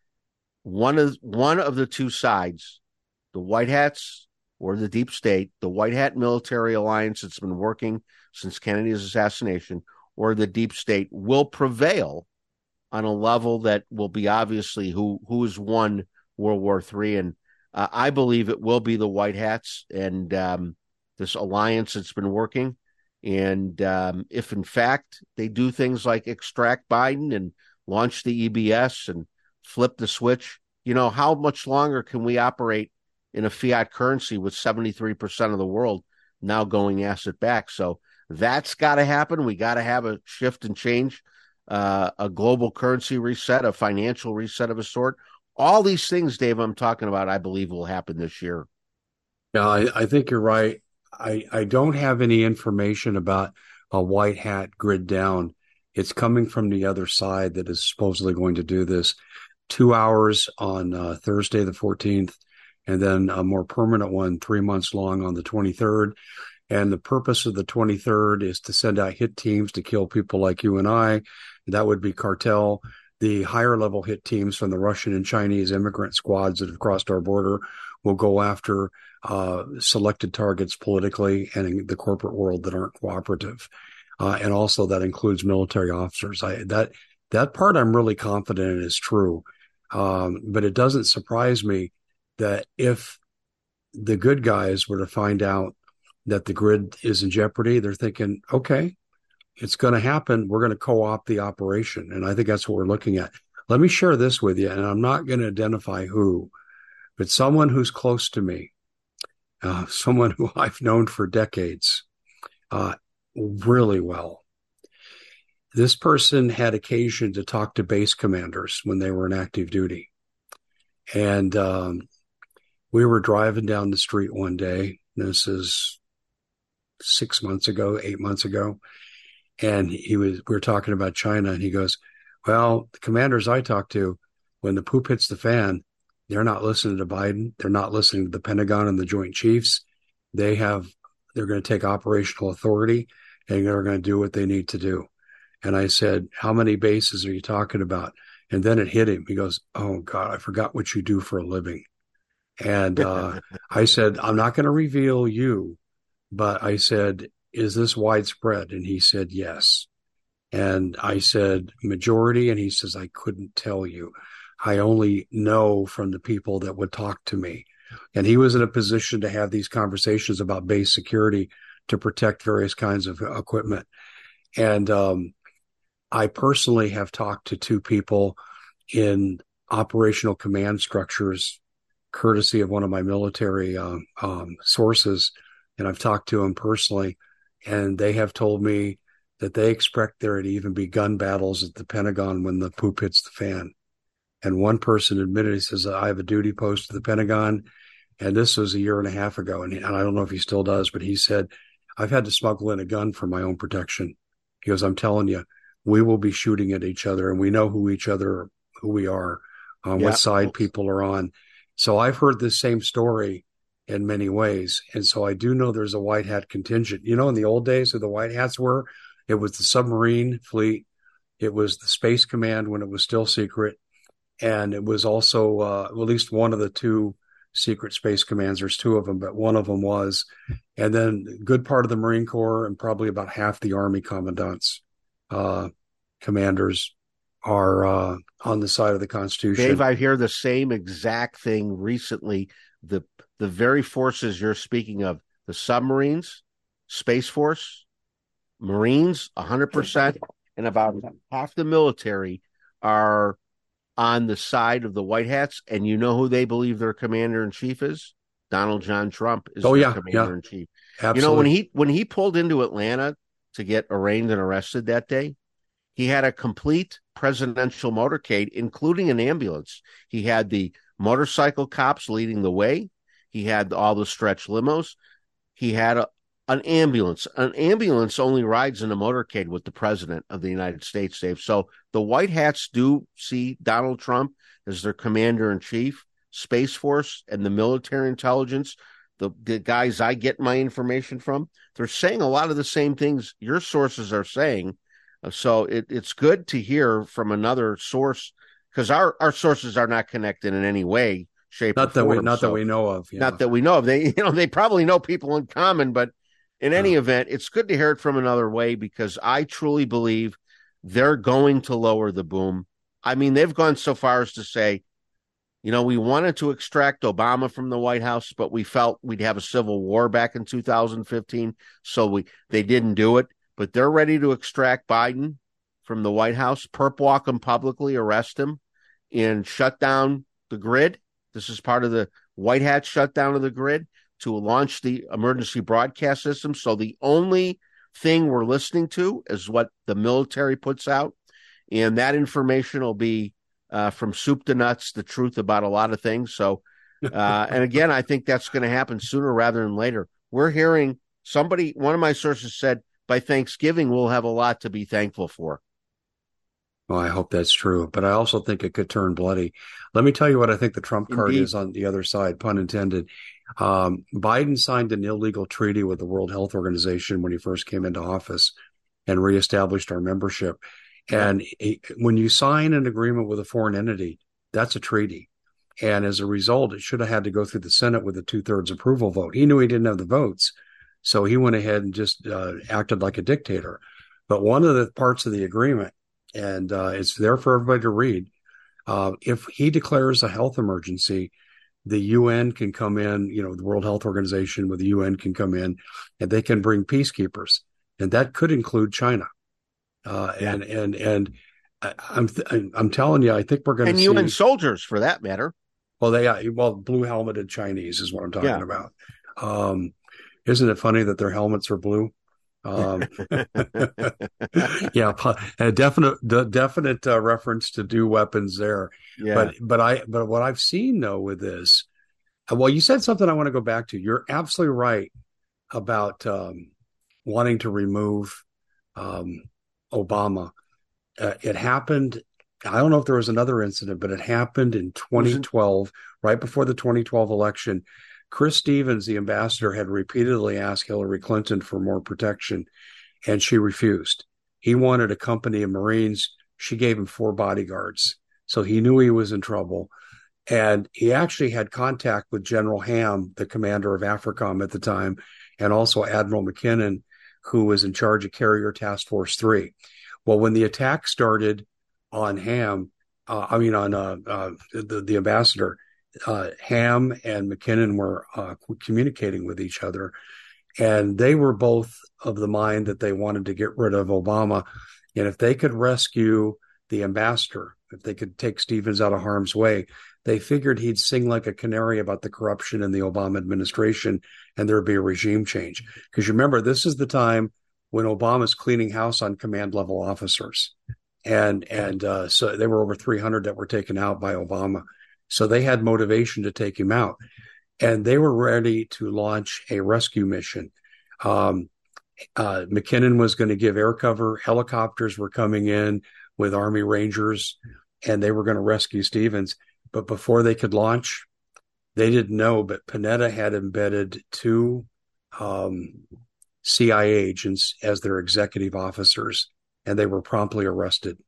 One of, one of the two sides, the white hats or the deep state, the white hat military alliance that's been working since Kennedy's assassination, or the deep state, will prevail on a level that will be obviously who who has won World War Three. And uh, I believe it will be the white hats and um, this alliance that's been working. And um, if in fact they do things like extract Biden and launch the E B S and flip the switch, you know, how much longer can we operate in a fiat currency with seventy-three percent of the world now going asset back? So that's got to happen. We got to have a shift and change, uh, a global currency reset, a financial reset of a sort. All these things, Dave, I'm talking about, I believe will happen this year. Yeah, I, I think you're right. I, I don't have any information about a white hat grid down. It's coming from the other side that is supposedly going to do this. Two hours on uh, Thursday the fourteenth, and then a more permanent one three months long on the twenty-third. And the purpose of the twenty-third is to send out hit teams to kill people like you and I. That would be cartel. The higher level hit teams from the Russian and Chinese immigrant squads that have crossed our border will go after uh, selected targets politically and in the corporate world that aren't cooperative. Uh, and also that includes military officers. I, that, that part I'm really confident in is true. Um, but it doesn't surprise me that if the good guys were to find out that the grid is in jeopardy, they're thinking, okay, it's going to happen. We're going to co-opt the operation. And I think that's what we're looking at. Let me share this with you, and I'm not going to identify who, but someone who's close to me, uh, someone who I've known for decades, uh, really well. This person had occasion to talk to base commanders when they were in active duty. And um, we were driving down the street one day. This is six months ago, eight months ago. And he was, we were talking about China, and he goes, well, the commanders I talk to, when the poop hits the fan, they're not listening to Biden. They're not listening to the Pentagon and the Joint Chiefs. They have, they're going to take operational authority, and they're going to do what they need to do. And I said, how many bases are you talking about? And then it hit him. He goes, oh God, I forgot what you do for a living. And uh, I said, I'm not going to reveal you, but I said, is this widespread? And he said, yes. And I said, majority. And he says, I couldn't tell you. I only know from the people that would talk to me. And he was in a position to have these conversations about base security to protect various kinds of equipment. And um, I personally have talked to two people in operational command structures, courtesy of one of my military uh, um, sources. And I've talked to them personally, and they have told me that they expect there to even be gun battles at the Pentagon when the poop hits the fan. And one person admitted, he says, I have a duty post at the Pentagon. And this was a year and a half ago. And, he, and I don't know if he still does, but he said, I've had to smuggle in a gun for my own protection. He goes, I'm telling you, we will be shooting at each other, and we know who each other, who we are, on yeah. what side people are on. So I've heard this same story in many ways. And so I do know there's a white hat contingent. You know, in the old days who the white hats were, it was the submarine fleet. It was the Space Command when it was still secret. And it was also uh, at least one of the two secret space commands. There's two of them, but one of them was. And then a good part of the Marine Corps and probably about half the Army commandants, uh, commanders are uh, on the side of the Constitution. Dave, I hear the same exact thing recently. The the very forces you're speaking of, the submarines, Space Force, Marines, one hundred percent, and about half the military are on the side of the white hats. And you know who they believe their commander-in-chief is? Donald John Trump is oh, their yeah, commander-in-chief. Yeah, you know, when he when he pulled into Atlanta to get arraigned and arrested that day, he had a complete presidential motorcade, including an ambulance. He had the motorcycle cops leading the way. He had all the stretch limos. He had a, an ambulance. An ambulance only rides in a motorcade with the president of the United States, Dave. So the white hats do see Donald Trump as their commander-in-chief. Space Force and the military intelligence, the, the guys I get my information from, they're saying a lot of the same things your sources are saying. So it, it's good to hear from another source, because our, our sources are not connected in any way, shape, not or that form. we not so, that we know of. Yeah. Not that we know of. They, you know, they probably know people in common, but in any yeah. event, it's good to hear it from another way, because I truly believe they're going to lower the boom. I mean, they've gone so far as to say, you know, we wanted to extract Obama from the White House, but we felt we'd have a civil war back in two thousand fifteen, so we they didn't do it. But they're ready to extract Biden from the White House, perp walk him publicly, arrest him, and shut down the grid. This is part of the White Hat shutdown of the grid to launch the emergency broadcast system. So the only thing we're listening to is what the military puts out, and that information will be Uh, from soup to nuts, the truth about a lot of things. So, uh, and again, I think that's going to happen sooner rather than later. We're hearing somebody, one of my sources said, by Thanksgiving, we'll have a lot to be thankful for. Well, I hope that's true, but I also think it could turn bloody. Let me tell you what I think the Trump card Indeed. is on the other side, pun intended. Um, Biden signed an illegal treaty with the World Health Organization when he first came into office and reestablished our membership. And when you sign an agreement with a foreign entity, that's a treaty. And as a result, it should have had to go through the Senate with a two-thirds approval vote. He knew he didn't have the votes, so he went ahead and just uh, acted like a dictator. But one of the parts of the agreement, and uh, it's there for everybody to read, uh, if he declares a health emergency, the U N can come in, you know, the World Health Organization with the U N can come in, and they can bring peacekeepers. And that could include China. Uh, yeah. And and and I'm I'm telling you, I think we're going to see, and U N soldiers for that matter. Well, they well blue helmeted Chinese is what I'm talking yeah. about. Um, isn't it funny that their helmets are blue? Um, yeah, a definite definite uh, reference to do weapons there. Yeah. But but I but what I've seen though with this, well, you said something I want to go back to. You're absolutely right about. Um, wanting to remove um, Obama. Uh, it happened. I don't know if there was another incident, but it happened in twenty twelve, right before the twenty twelve election. Chris Stevens, the ambassador, had repeatedly asked Hillary Clinton for more protection, and she refused. He wanted a company of Marines. She gave him four bodyguards. So he knew he was in trouble. And he actually had contact with General Ham, the commander of AFRICOM at the time, and also Admiral McKinnon, who was in charge of Carrier Task Force three. Well, when the attack started on Ham, uh, I mean, on uh, uh, the, the ambassador, uh, Ham and McKinnon were uh, communicating with each other. And they were both of the mind that they wanted to get rid of Obama. And if they could rescue the ambassador, if they could take Stevens out of harm's way, they figured he'd sing like a canary about the corruption in the Obama administration and there'd be a regime change. Because you remember, this is the time when Obama's cleaning house on command level officers. And and uh, so there were over three hundred that were taken out by Obama. So they had motivation to take him out. And they were ready to launch a rescue mission. Um, uh, McKinnon was going to give air cover. Helicopters were coming in with Army Rangers, and they were going to rescue Stevens. But before they could launch, they didn't know, but Panetta had embedded two um, C I A agents as their executive officers, and they were promptly arrested.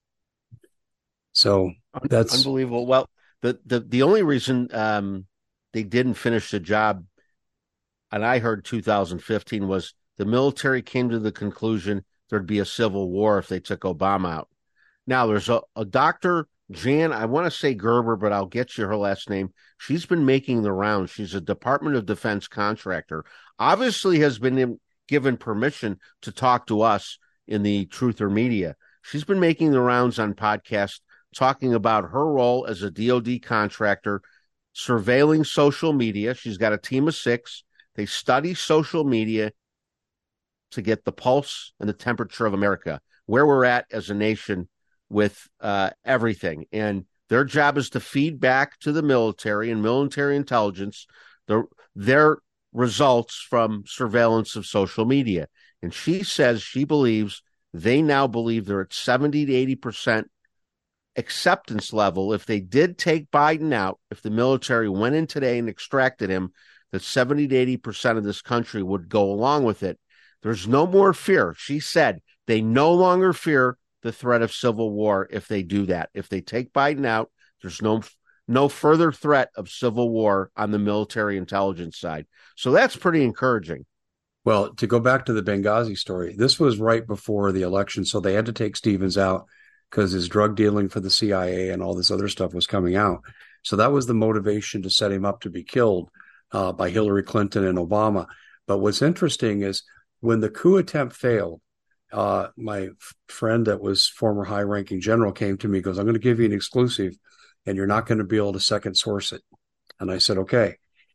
So that's unbelievable. Well, the the, the only reason um, they didn't finish the job, and I heard two thousand fifteen, was the military came to the conclusion there'd be a civil war if they took Obama out. Now, there's a, a Doctor Jan, I want to say Gerber, but I'll get you her last name. She's been making the rounds. She's a Department of Defense contractor, obviously has been in, given permission to talk to us in the Truther Media. She's been making the rounds on podcasts, talking about her role as a D O D contractor, surveilling social media. She's got a team of six. They study social media to get the pulse and the temperature of America, where we're at as a nation with uh, everything. And their job is to feed back to the military and military intelligence the, their results from surveillance of social media. And she says she believes, they now believe they're at seventy to eighty percent acceptance level. If they did take Biden out, if the military went in today and extracted him, that seventy to eighty percent of this country would go along with it. There's no more fear. She said they no longer fear the threat of civil war if they do that. If they take Biden out, there's no no further threat of civil war on the military intelligence side. So that's pretty encouraging. Well, to go back to the Benghazi story, this was right before the election, so they had to take Stevens out because his drug dealing for the C I A and all this other stuff was coming out. So that was the motivation to set him up to be killed uh, by Hillary Clinton and Obama. But what's interesting is when the coup attempt failed, uh, my f- friend that was former high-ranking general came to me and goes, I'm going to give you an exclusive, and you're not going to be able to second source it. And I said, okay.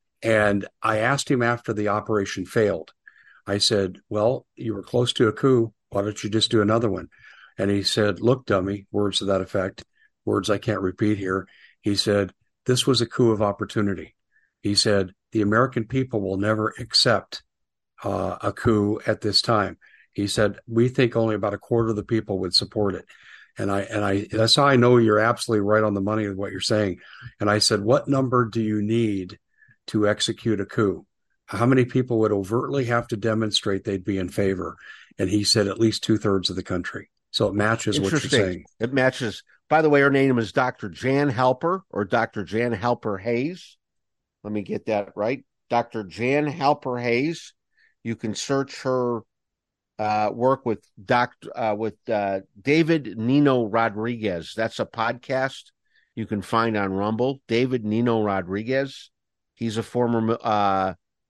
And I asked him after the operation failed. I said, well, you were close to a coup. Why don't you just do another one? And he said, look, dummy, words to that effect, words I can't repeat here. He said, this was a coup of opportunity. He said, the American people will never accept uh, a coup at this time. He said, we think only about a quarter of the people would support it. And I, and I, that's how I know you're absolutely right on the money with what you're saying. And I said, what number do you need to execute a coup? How many people would overtly have to demonstrate they'd be in favor? And he said at least two thirds of the country. So it matches what you're saying. It matches. By the way, her name is Doctor Jan Halper or Doctor Jan Halper Hayes. Let me get that right. Doctor Jan Halper Hayes. You can search her uh, work with Doctor uh, with uh, David Nino Rodriguez. That's a podcast you can find on Rumble. David Nino Rodriguez. He's a former uh,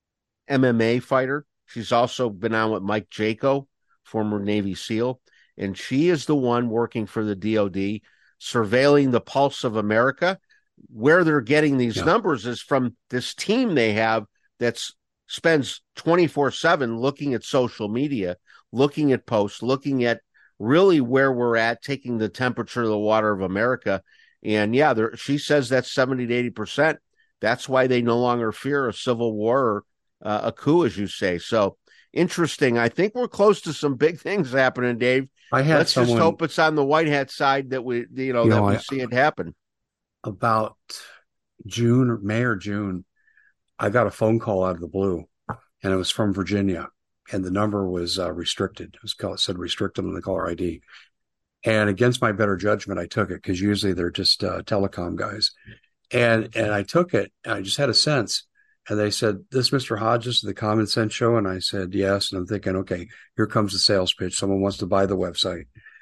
M M A fighter. She's also been on with Mike Jaco, former Navy SEAL. And she is the one working for the D O D, surveilling the pulse of America. Where they're getting these yeah. numbers is from this team they have that's spends twenty-four seven looking at social media, looking at posts, looking at really where we're at, taking the temperature of the water of America. And yeah, there, she says that's seventy to eighty percent. That's why they no longer fear a civil war or uh, a coup, as you say. So interesting. I think we're close to some big things happening, Dave. I had Let's someone, just hope it's on the white hat side that we, you know, you that know, we I, see it happen. about June or May or June, I got a phone call out of the blue, and it was from Virginia, and the number was uh, restricted. It was called, it said restricted on the caller I D. And against my better judgment, I took it because usually they're just uh, telecom guys. And and I took it, and I just had a sense. And they said, "This Mister Hodges, the Common Sense Show?" And I said, "Yes." And I'm thinking, okay, here comes the sales pitch. Someone wants to buy the website.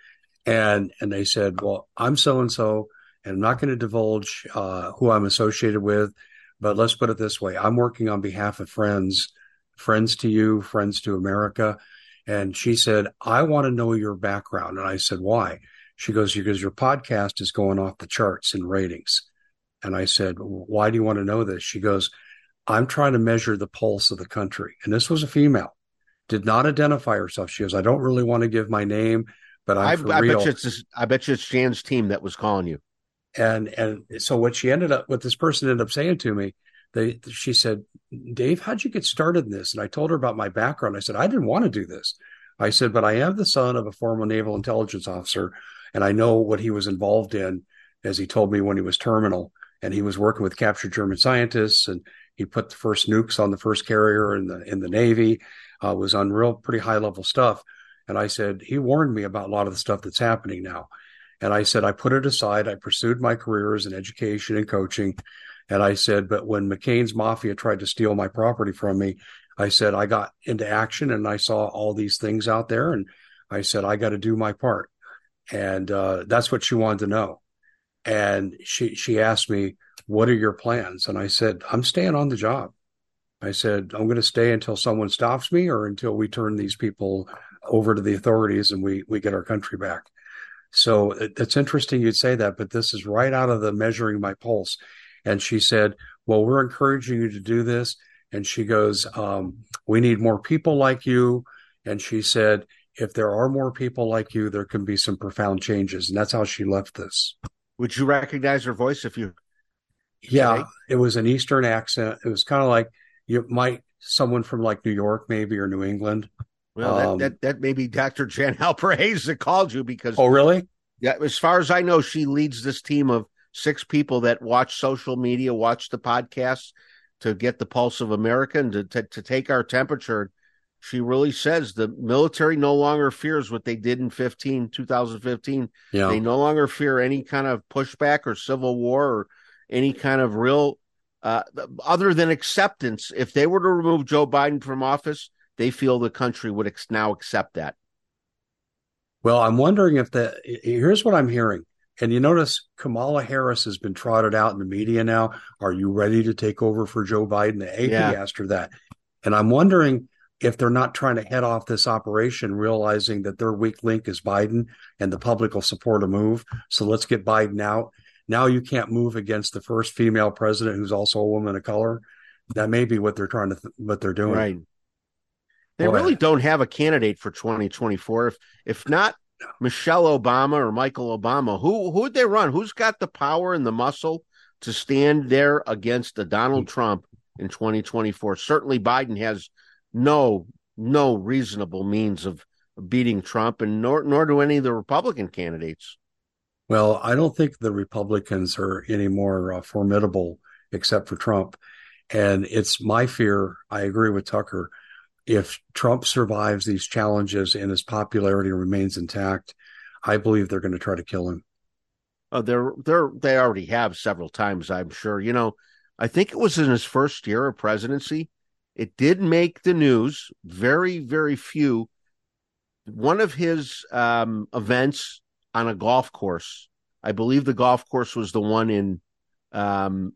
And and they said, "Well, I'm so and so, and I'm not going to divulge uh, who I'm associated with, but let's put it this way: I'm working on behalf of friends, friends to you, friends to America." And she said, "I want to know your background." And I said, "Why?" She goes, "Because your podcast is going off the charts in ratings." And I said, "Why do you want to know this?" She goes, "I'm trying to measure the pulse of the country." And this was a female, did not identify herself. She goes, "I don't really want to give my name, but I'm I, for I real." bet you it's I bet you it's Jan's team that was calling you. And and so what she ended up, what this person ended up saying to me, they she said, "Dave, how'd you get started in this?" And I told her about my background. I said, "I didn't want to do this." I said, "But I am the son of a former naval intelligence officer, and I know what he was involved in, as he told me when he was terminal, and he was working with captured German scientists, and he put the first nukes on the first carrier in the in the Navy, uh, was on real pretty high level stuff." And I said, "He warned me about a lot of the stuff that's happening now." And I said, "I put it aside. I pursued my careers in education and coaching." And I said, "But when McCain's Mafia tried to steal my property from me, I said, I got into action and I saw all these things out there. And I said, I got to do my part." And uh, that's what she wanted to know. And she, she asked me, "What are your plans?" And I said, "I'm staying on the job." I said, "I'm going to stay until someone stops me or until we turn these people over to the authorities and we, we get our country back." So it, it's interesting you'd say that, but this is right out of the measuring my pulse. And she said, "Well, we're encouraging you to do this." And she goes, um, "We need more people like you." And she said, "If there are more people like you, there can be some profound changes." And that's how she left this. Would you recognize her voice if you? Yeah, Say? it was an Eastern accent. It was kind of like you might someone from like New York, maybe, or New England. Well, that Um, that that may be Doctor Jan Halper Hayes that called you because, oh, really? yeah, as far as I know, she leads this team of six people that watch social media, watch the podcasts to get the pulse of America and to, to, to take our temperature. She really says the military no longer fears what they did in fifteen, two thousand fifteen. Yeah. They no longer fear any kind of pushback or civil war or any kind of real, uh, other than acceptance. If they were to remove Joe Biden from office, they feel the country would ex- now accept that. Well, I'm wondering if the here's what I'm hearing. And you notice Kamala Harris has been trotted out in the media now. Are you ready to take over for Joe Biden? The A P Yeah. asked her that. And I'm wondering if they're not trying to head off this operation, realizing that their weak link is Biden and the public will support a move. So let's get Biden out. Now you can't move against the first female president who's also a woman of color. That may be what they're trying to, th- what they're doing. Right. They Boy. really don't have a candidate for twenty twenty-four. If if not Michelle Obama or Michael Obama, who who would they run? Who's got the power and the muscle to stand there against a Donald Trump in twenty twenty-four? Certainly Biden has no no reasonable means of beating Trump, and nor nor do any of the Republican candidates. Well, I don't think the Republicans are any more uh, formidable except for Trump. And it's my fear. I agree with Tucker. If Trump survives these challenges and his popularity remains intact, I believe they're going to try to kill him. Oh, they're they're they already have several times, I'm sure. You know, I think it was in his first year of presidency. It did make the news. Very, very few. One of his um, events on a golf course. I believe the golf course was the one in um,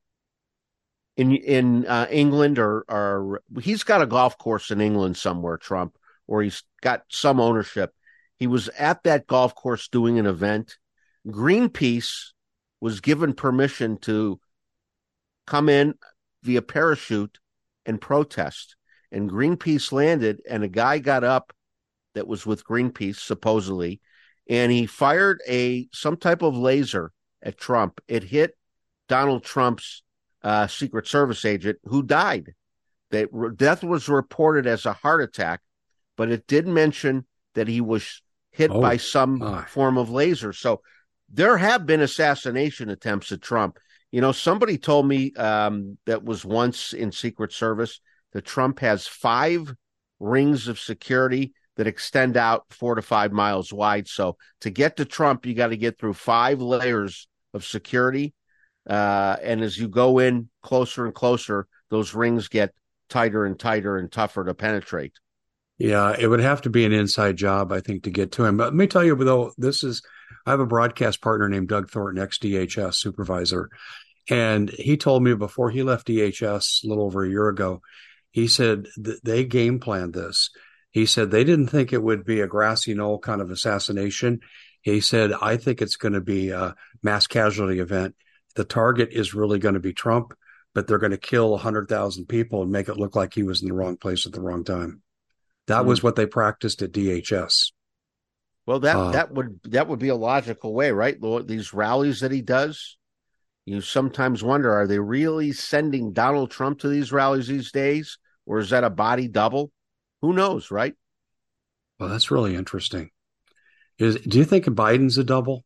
in in uh, England, or or he's got a golf course in England somewhere, Trump, or he's got some ownership. He was at that golf course doing an event. Greenpeace was given permission to come in via parachute and protest. And Greenpeace landed, and a guy got up that was with Greenpeace, supposedly, and he fired a some type of laser at Trump. It hit Donald Trump's uh, Secret Service agent, who died. That death was reported as a heart attack, but it did mention that he was hit Oh, by some my. form of laser. So there have been assassination attempts at Trump. You know, somebody told me um, that was once in Secret Service that Trump has five rings of security that extend out four to five miles wide. So to get to Trump, you got to get through five layers of security. Uh, and as you go in closer and closer, those rings get tighter and tighter and tougher to penetrate. Yeah, it would have to be an inside job, I think, to get to him. But let me tell you, though, this is, I have a broadcast partner named Doug Thornton, ex-D H S supervisor. And he told me before he left D H S a little over a year ago, he said th- they game planned this. He said they didn't think it would be a grassy knoll kind of assassination. He said, I think it's going to be a mass casualty event. The target is really going to be Trump, but they're going to kill one hundred thousand people and make it look like he was in the wrong place at the wrong time. That mm. was what they practiced at D H S. Well, that, uh, that would that would be a logical way, right? These rallies that he does, you sometimes wonder, are they really sending Donald Trump to these rallies these days? Or is that a body double? Who knows, right? Well, that's really interesting. Is do you think Biden's a double?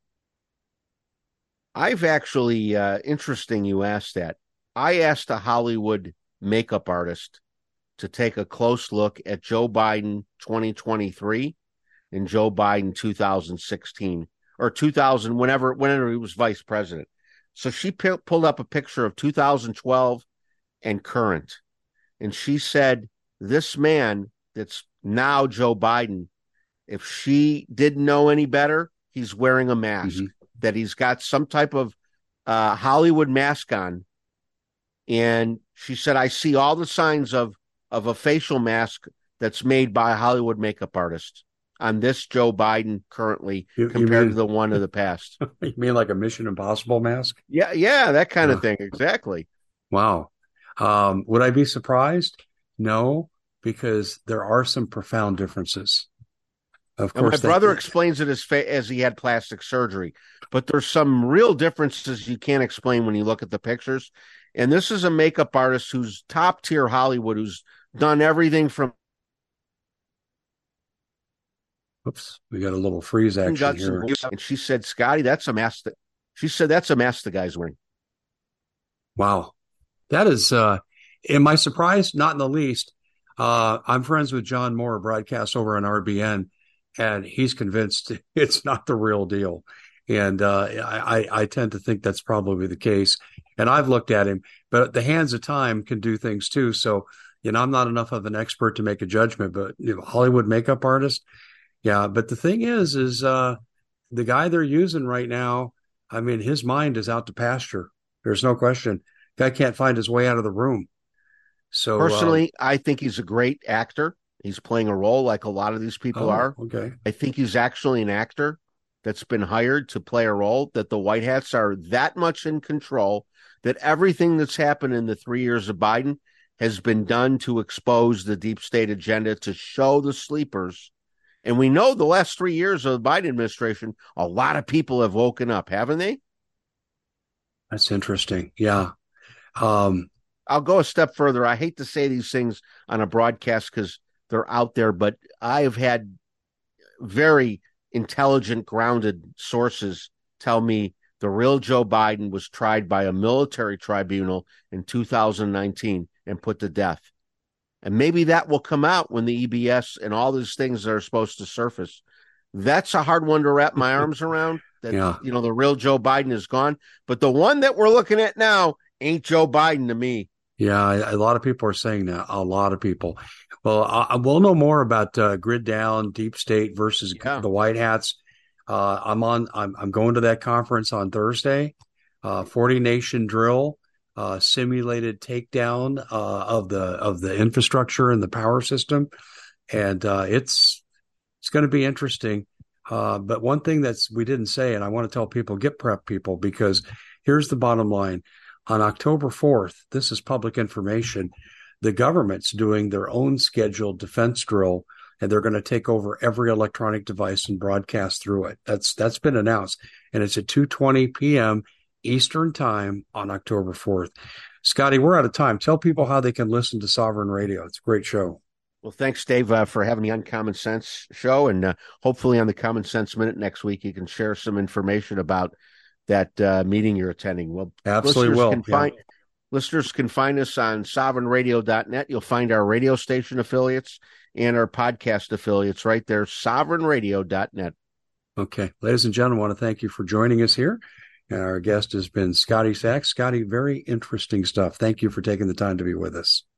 I've actually, uh, interesting you asked that. I asked a Hollywood makeup artist to take a close look at Joe Biden twenty twenty-three and Joe Biden two thousand sixteen or two thousand, whenever, whenever he was vice president. So she p- pulled up a picture of two thousand twelve and current. And she said, this man that's now Joe Biden, if she didn't know any better, he's wearing a mask, mm-hmm. that he's got some type of uh, Hollywood mask on. And she said, I see all the signs of, of a facial mask that's made by a Hollywood makeup artist on this Joe Biden currently you, compared you mean, to the one of the past. You mean like a Mission Impossible mask? Yeah, yeah, that kind uh, of thing. Exactly. Wow. Um, would I be surprised? No, because there are some profound differences. Of course, my brother that, explains it as fa- as he had plastic surgery, but there's some real differences you can't explain when you look at the pictures. And this is a makeup artist who's top tier Hollywood, who's done everything from. Oops, we got a little freeze action here. And she said, "Scotty, that's a mask." That she said, "That's a mask the guy's wearing." Wow, that is. Uh, am I surprised? Not in the least. Uh, I'm friends with John Moore, broadcast over on R B N. And he's convinced it's not the real deal. And uh, I, I tend to think that's probably the case. And I've looked at him, but the hands of time can do things too. So, you know, I'm not enough of an expert to make a judgment, but you know, Hollywood makeup artist. Yeah. But the thing is, is uh, the guy they're using right now, I mean, his mind is out to pasture. There's no question. Guy can't find his way out of the room. So personally, uh, I think he's a great actor. He's playing a role like a lot of these people oh, are. Okay. I think he's actually an actor that's been hired to play a role, that the White Hats are that much in control, that everything that's happened in the three years of Biden has been done to expose the deep state agenda, to show the sleepers. And we know the last three years of the Biden administration, a lot of people have woken up, haven't they? That's interesting. Yeah. Um, I'll go a step further. I hate to say these things on a broadcast because they're out there, but I've had very intelligent, grounded sources tell me the real Joe Biden was tried by a military tribunal in two thousand nineteen and put to death. And maybe that will come out when the E B S and all these things that are supposed to surface. That's a hard one to wrap my arms around, that, yeah. you know, the real Joe Biden is gone. But the one that we're looking at now ain't Joe Biden to me. Yeah, a lot of people are saying that. A lot of people. Well, I, we'll know more about uh, grid down, deep state versus yeah. the White Hats. Uh, I'm on. I'm, I'm going to that conference on Thursday. Uh, forty nation drill, uh, simulated takedown uh, of the of the infrastructure and the power system, and uh, it's it's going to be interesting. Uh, but one thing that's we didn't say, and I want to tell people, get prep, people, because here's the bottom line. On October fourth, this is public information, the government's doing their own scheduled defense drill, and they're going to take over every electronic device and broadcast through it. That's that's been announced, and it's at two twenty p.m. Eastern time on October fourth. Scotty, we're out of time. Tell people how they can listen to Sovereign Radio. It's a great show. Well, thanks, Dave, uh, for having me on Common Sense Show. And uh, hopefully on the Common Sense Minute next week, you can share some information about that uh, meeting you're attending. Well, absolutely will. Can yeah. find, listeners can find us on sovereign radio dot net. You'll find our radio station affiliates and our podcast affiliates right there, sovereign radio dot net. Okay. Ladies and gentlemen, I want to thank you for joining us here. And our guest has been Scotty Sachs. Scotty, very interesting stuff. Thank you for taking the time to be with us.